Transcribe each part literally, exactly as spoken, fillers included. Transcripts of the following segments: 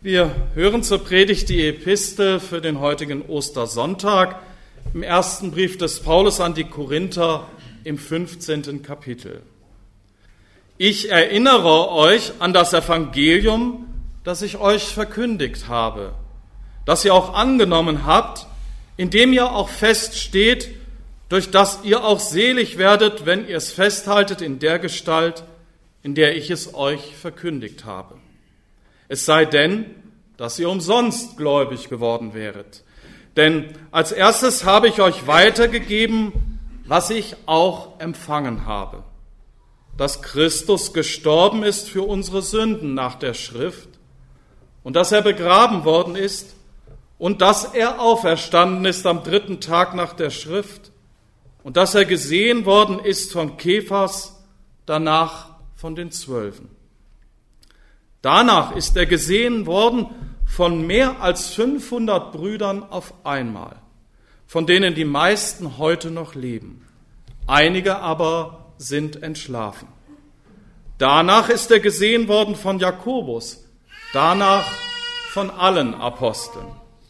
Wir hören zur Predigt die Epistel für den heutigen Ostersonntag im ersten Brief des Paulus an die Korinther im fünfzehnten Kapitel. Ich erinnere euch an das Evangelium, das ich euch verkündigt habe, das ihr auch angenommen habt, indem ihr auch feststeht, durch das ihr auch selig werdet, wenn ihr es festhaltet in der Gestalt, in der ich es euch verkündigt habe. Es sei denn, dass ihr umsonst gläubig geworden wäret. Denn als erstes habe ich euch weitergegeben, was ich auch empfangen habe. Dass Christus gestorben ist für unsere Sünden nach der Schrift und dass er begraben worden ist und dass er auferstanden ist am dritten Tag nach der Schrift und dass er gesehen worden ist von Kephas, danach von den Zwölfen. Danach ist er gesehen worden von mehr als fünfhundert Brüdern auf einmal, von denen die meisten heute noch leben. Einige aber sind entschlafen. Danach ist er gesehen worden von Jakobus, danach von allen Aposteln.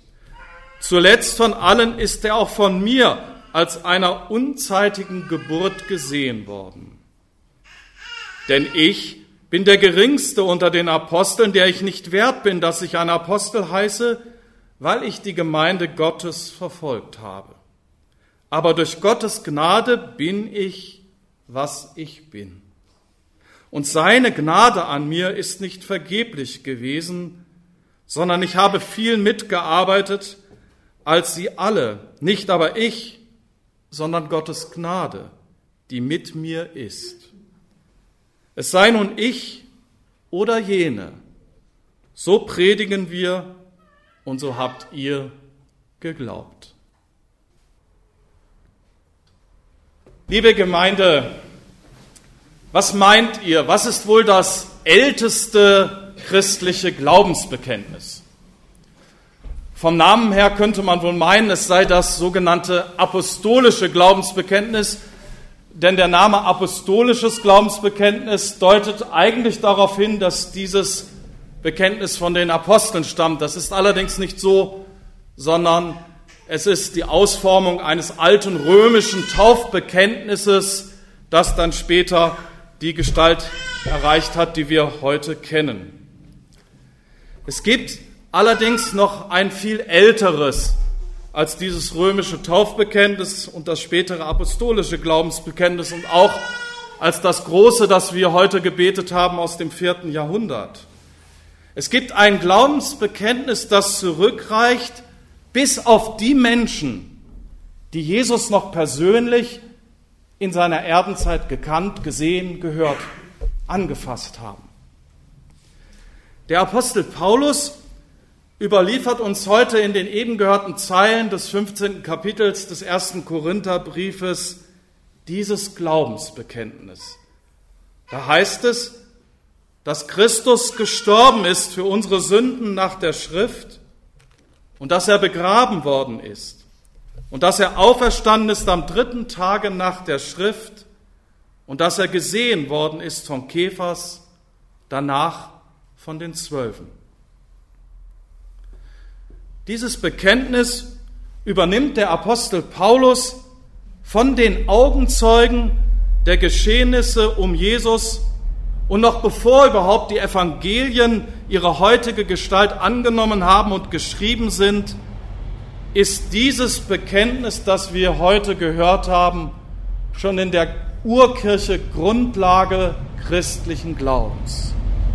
Zuletzt von allen ist er auch von mir als einer unzeitigen Geburt gesehen worden. Denn ich bin der Geringste unter den Aposteln, der ich nicht wert bin, dass ich ein Apostel heiße, weil ich die Gemeinde Gottes verfolgt habe. Aber durch Gottes Gnade bin ich, was ich bin. Und seine Gnade an mir ist nicht vergeblich gewesen, sondern ich habe viel mitgearbeitet, als sie alle, nicht aber ich, sondern Gottes Gnade, die mit mir ist. Es sei nun ich oder jene, so predigen wir und so habt ihr geglaubt. Liebe Gemeinde, was meint ihr, was ist wohl das älteste christliche Glaubensbekenntnis? Vom Namen her könnte man wohl meinen, es sei das sogenannte apostolische Glaubensbekenntnis, denn der Name apostolisches Glaubensbekenntnis deutet eigentlich darauf hin, dass dieses Bekenntnis von den Aposteln stammt. Das ist allerdings nicht so, sondern es ist die Ausformung eines alten römischen Taufbekenntnisses, das dann später die Gestalt erreicht hat, die wir heute kennen. Es gibt allerdings noch ein viel älteres als dieses römische Taufbekenntnis und das spätere apostolische Glaubensbekenntnis und auch als das große, das wir heute gebetet haben aus dem vierten Jahrhundert. Es gibt ein Glaubensbekenntnis, das zurückreicht bis auf die Menschen, die Jesus noch persönlich in seiner Erdenzeit gekannt, gesehen, gehört, angefasst haben. Der Apostel Paulus überliefert uns heute in den eben gehörten Zeilen des fünfzehnten Kapitels des ersten Korintherbriefes dieses Glaubensbekenntnis. Da heißt es, dass Christus gestorben ist für unsere Sünden nach der Schrift und dass er begraben worden ist und dass er auferstanden ist am dritten Tage nach der Schrift und dass er gesehen worden ist von Kephas, danach von den Zwölfen. Dieses Bekenntnis übernimmt der Apostel Paulus von den Augenzeugen der Geschehnisse um Jesus und noch bevor überhaupt die Evangelien ihre heutige Gestalt angenommen haben und geschrieben sind, ist dieses Bekenntnis, das wir heute gehört haben, schon in der Urkirche Grundlage christlichen Glaubens.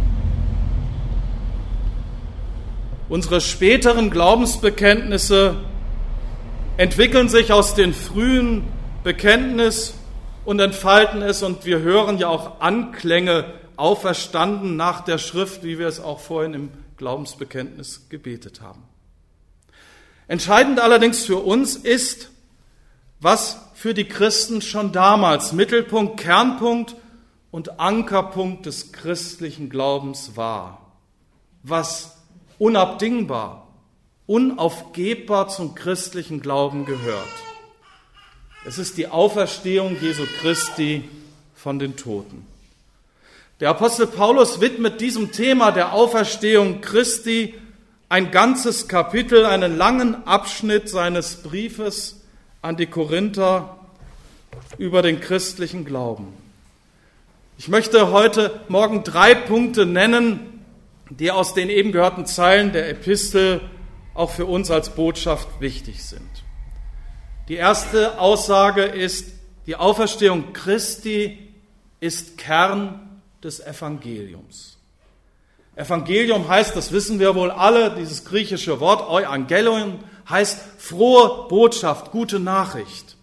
Unsere späteren Glaubensbekenntnisse entwickeln sich aus den frühen Bekenntnis und entfalten es, und wir hören ja auch Anklänge, auferstanden nach der Schrift, wie wir es auch vorhin im Glaubensbekenntnis gebetet haben. Entscheidend allerdings für uns ist, was für die Christen schon damals Mittelpunkt, Kernpunkt und Ankerpunkt des christlichen Glaubens war, was unabdingbar, unaufgebbar zum christlichen Glauben gehört. Es ist die Auferstehung Jesu Christi von den Toten. Der Apostel Paulus widmet diesem Thema der Auferstehung Christi ein ganzes Kapitel, einen langen Abschnitt seines Briefes an die Korinther über den christlichen Glauben. Ich möchte heute Morgen drei Punkte nennen, die aus den eben gehörten Zeilen der Epistel auch für uns als Botschaft wichtig sind. Die erste Aussage ist, die Auferstehung Christi ist Kern des Evangeliums. Evangelium heißt, das wissen wir wohl alle, dieses griechische Wort Euangelion heißt frohe Botschaft, gute Nachricht.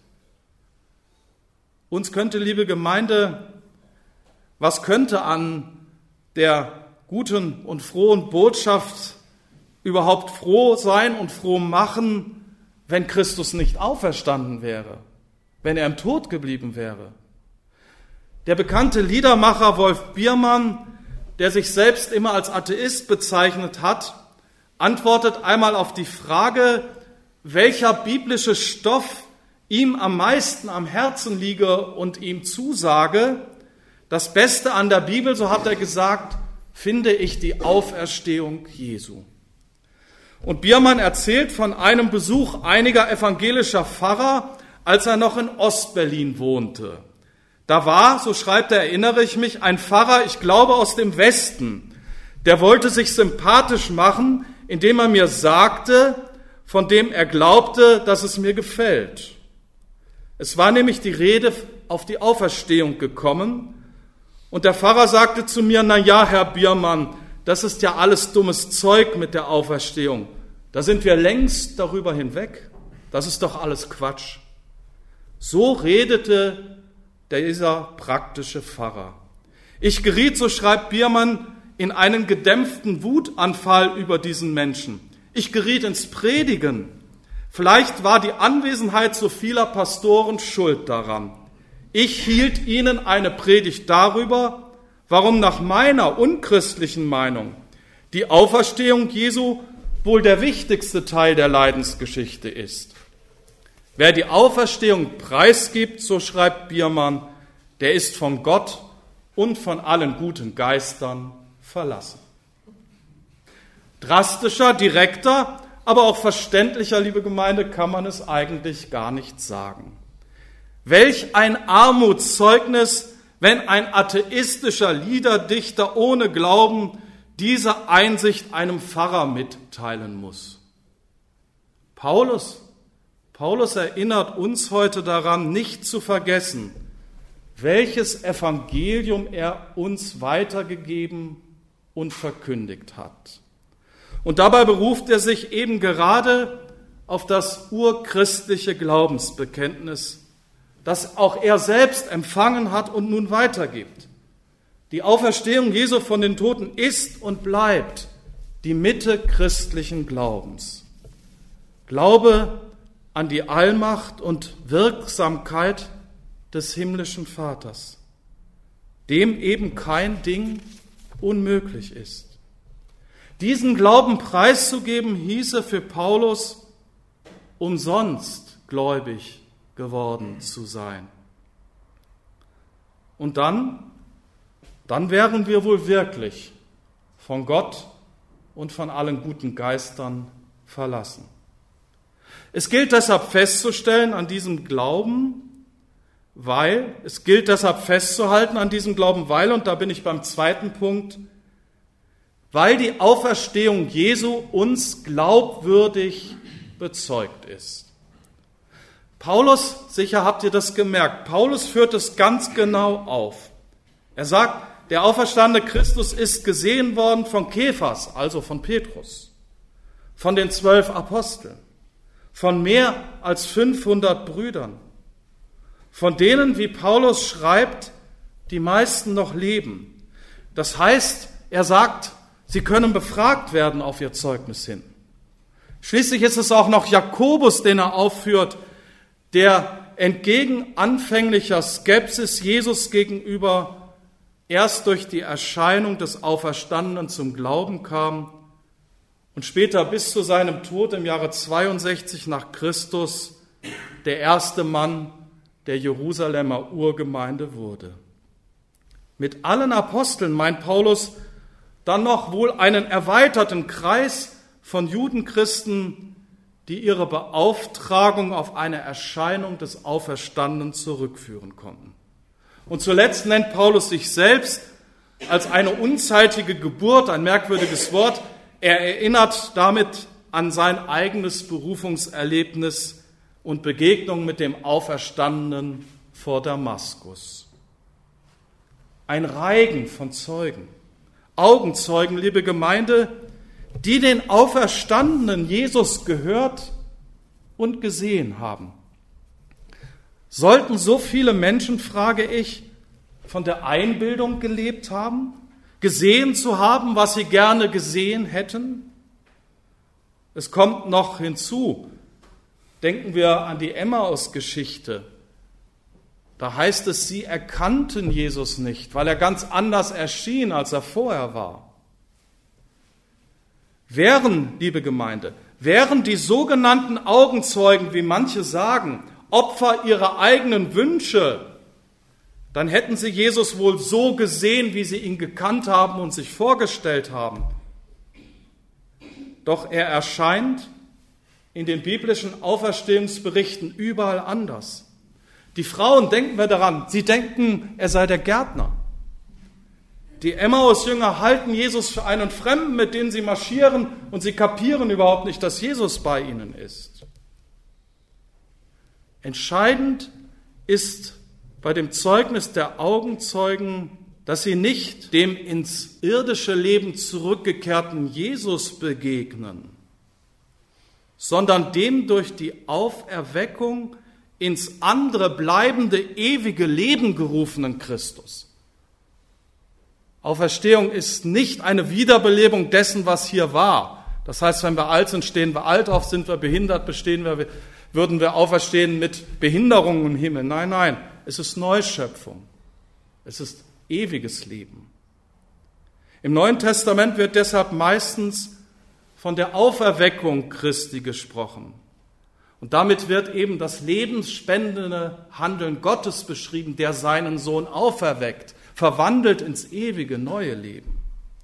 Uns könnte, liebe Gemeinde, was könnte an der guten und frohen Botschaft überhaupt froh sein und froh machen, wenn Christus nicht auferstanden wäre, wenn er im Tod geblieben wäre? Der bekannte Liedermacher Wolf Biermann, der sich selbst immer als Atheist bezeichnet hat, antwortet einmal auf die Frage, welcher biblische Stoff ihm am meisten am Herzen liege und ihm zusage. Das Beste an der Bibel, so hat er gesagt, finde ich die Auferstehung Jesu. Und Biermann erzählt von einem Besuch einiger evangelischer Pfarrer, als er noch in Ostberlin wohnte. Da war, so schreibt er, erinnere ich mich, ein Pfarrer, ich glaube aus dem Westen, der wollte sich sympathisch machen, indem er mir sagte, von dem er glaubte, dass es mir gefällt. Es war nämlich die Rede auf die Auferstehung gekommen und der Pfarrer sagte zu mir, na ja, Herr Biermann, das ist ja alles dummes Zeug mit der Auferstehung. Da sind wir längst darüber hinweg. Das ist doch alles Quatsch. So redete dieser praktische Pfarrer. Ich geriet, so schreibt Biermann, in einen gedämpften Wutanfall über diesen Menschen. Ich geriet ins Predigen. Vielleicht war die Anwesenheit so vieler Pastoren schuld daran. Ich hielt ihnen eine Predigt darüber, warum nach meiner unchristlichen Meinung die Auferstehung Jesu wohl der wichtigste Teil der Leidensgeschichte ist. Wer die Auferstehung preisgibt, so schreibt Biermann, der ist von Gott und von allen guten Geistern verlassen. Drastischer, direkter, aber auch verständlicher, liebe Gemeinde, kann man es eigentlich gar nicht sagen. Welch ein Armutszeugnis, wenn ein atheistischer Liederdichter ohne Glauben diese Einsicht einem Pfarrer mitteilen muss. Paulus, Paulus erinnert uns heute daran, nicht zu vergessen, welches Evangelium er uns weitergegeben und verkündigt hat. Und dabei beruft er sich eben gerade auf das urchristliche Glaubensbekenntnis, das auch er selbst empfangen hat und nun weitergibt. Die Auferstehung Jesu von den Toten ist und bleibt die Mitte christlichen Glaubens. Glaube an die Allmacht und Wirksamkeit des himmlischen Vaters, dem eben kein Ding unmöglich ist. Diesen Glauben preiszugeben, hieße für Paulus, umsonst gläubig geworden zu sein. Und dann, dann wären wir wohl wirklich von Gott und von allen guten Geistern verlassen. Es gilt deshalb festzustellen an diesem Glauben, weil, es gilt deshalb festzuhalten an diesem Glauben, weil, und da bin ich beim zweiten Punkt, weil die Auferstehung Jesu uns glaubwürdig bezeugt ist. Paulus, sicher habt ihr das gemerkt, Paulus führt es ganz genau auf. Er sagt, der auferstandene Christus ist gesehen worden von Kephas, also von Petrus, von den zwölf Aposteln, von mehr als fünfhundert Brüdern, von denen, wie Paulus schreibt, die meisten noch leben. Das heißt, er sagt, sie können befragt werden auf ihr Zeugnis hin. Schließlich ist es auch noch Jakobus, den er aufführt, der entgegen anfänglicher Skepsis Jesus gegenüber erst durch die Erscheinung des Auferstandenen zum Glauben kam und später bis zu seinem Tod im Jahre zweiundsechzig nach Christus der erste Mann der Jerusalemer Urgemeinde wurde. Mit allen Aposteln meint Paulus dann noch wohl einen erweiterten Kreis von Judenchristen, die ihre Beauftragung auf eine Erscheinung des Auferstandenen zurückführen konnten. Und zuletzt nennt Paulus sich selbst als eine unzeitige Geburt, ein merkwürdiges Wort. Er erinnert damit an sein eigenes Berufungserlebnis und Begegnung mit dem Auferstandenen vor Damaskus. Ein Reigen von Zeugen, Augenzeugen, liebe Gemeinde, die den Auferstandenen Jesus gehört und gesehen haben. Sollten so viele Menschen, frage ich, von der Einbildung gelebt haben, gesehen zu haben, was sie gerne gesehen hätten? Es kommt noch hinzu, denken wir an die Emmaus-Geschichte. Da heißt es, sie erkannten Jesus nicht, weil er ganz anders erschien, als er vorher war. Wären, liebe Gemeinde, wären die sogenannten Augenzeugen, wie manche sagen, Opfer ihrer eigenen Wünsche, dann hätten sie Jesus wohl so gesehen, wie sie ihn gekannt haben und sich vorgestellt haben. Doch er erscheint in den biblischen Auferstehungsberichten überall anders. Die Frauen, denken wir daran, sie denken, er sei der Gärtner. Die Emmaus-Jünger halten Jesus für einen Fremden, mit dem sie marschieren, und sie kapieren überhaupt nicht, dass Jesus bei ihnen ist. Entscheidend ist bei dem Zeugnis der Augenzeugen, dass sie nicht dem ins irdische Leben zurückgekehrten Jesus begegnen, sondern dem durch die Auferweckung ins andere bleibende, ewige Leben gerufenen Christus. Auferstehung ist nicht eine Wiederbelebung dessen, was hier war. Das heißt, wenn wir alt sind, stehen wir alt auf, sind wir behindert, bestehen wir, würden wir auferstehen mit Behinderungen im Himmel. Nein, nein, es ist Neuschöpfung. Es ist ewiges Leben. Im Neuen Testament wird deshalb meistens von der Auferweckung Christi gesprochen. Und damit wird eben das lebensspendende Handeln Gottes beschrieben, der seinen Sohn auferweckt, verwandelt ins ewige neue Leben.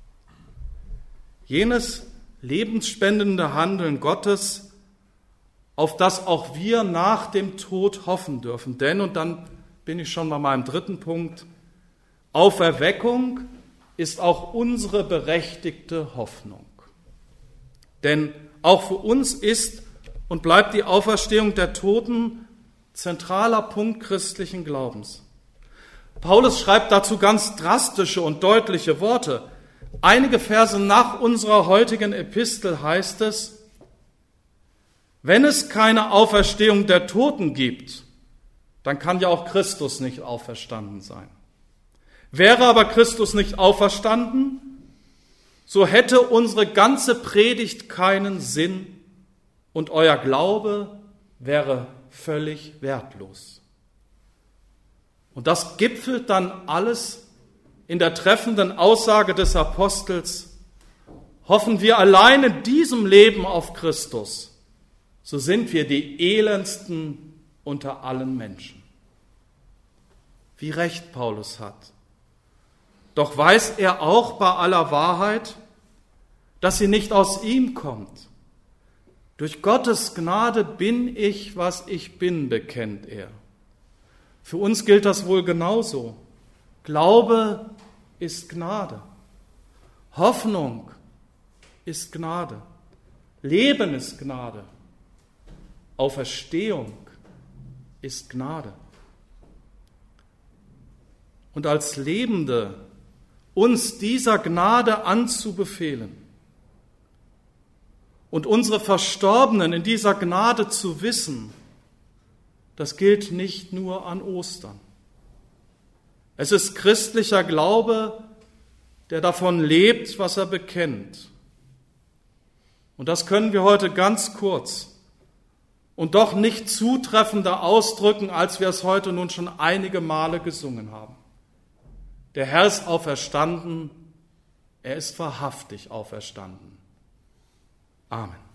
Jenes lebensspendende Handeln Gottes, auf das auch wir nach dem Tod hoffen dürfen. Denn, und dann bin ich schon bei meinem dritten Punkt, Auferweckung ist auch unsere berechtigte Hoffnung. Denn auch für uns ist und bleibt die Auferstehung der Toten zentraler Punkt christlichen Glaubens. Paulus schreibt dazu ganz drastische und deutliche Worte. Einige Verse nach unserer heutigen Epistel heißt es, wenn es keine Auferstehung der Toten gibt, dann kann ja auch Christus nicht auferstanden sein. Wäre aber Christus nicht auferstanden, so hätte unsere ganze Predigt keinen Sinn und euer Glaube wäre völlig wertlos. Und das gipfelt dann alles in der treffenden Aussage des Apostels, hoffen wir allein in diesem Leben auf Christus, so sind wir die elendsten unter allen Menschen. Wie recht Paulus hat. Doch weiß er auch bei aller Wahrheit, dass sie nicht aus ihm kommt. Durch Gottes Gnade bin ich, was ich bin, bekennt er. Für uns gilt das wohl genauso. Glaube ist Gnade. Hoffnung ist Gnade. Leben ist Gnade. Auferstehung ist Gnade. Und als Lebende uns dieser Gnade anzubefehlen und unsere Verstorbenen in dieser Gnade zu wissen, das gilt nicht nur an Ostern. Es ist christlicher Glaube, der davon lebt, was er bekennt. Und das können wir heute ganz kurz und doch nicht zutreffender ausdrücken, als wir es heute nun schon einige Male gesungen haben. Der Herr ist auferstanden, er ist wahrhaftig auferstanden. Amen.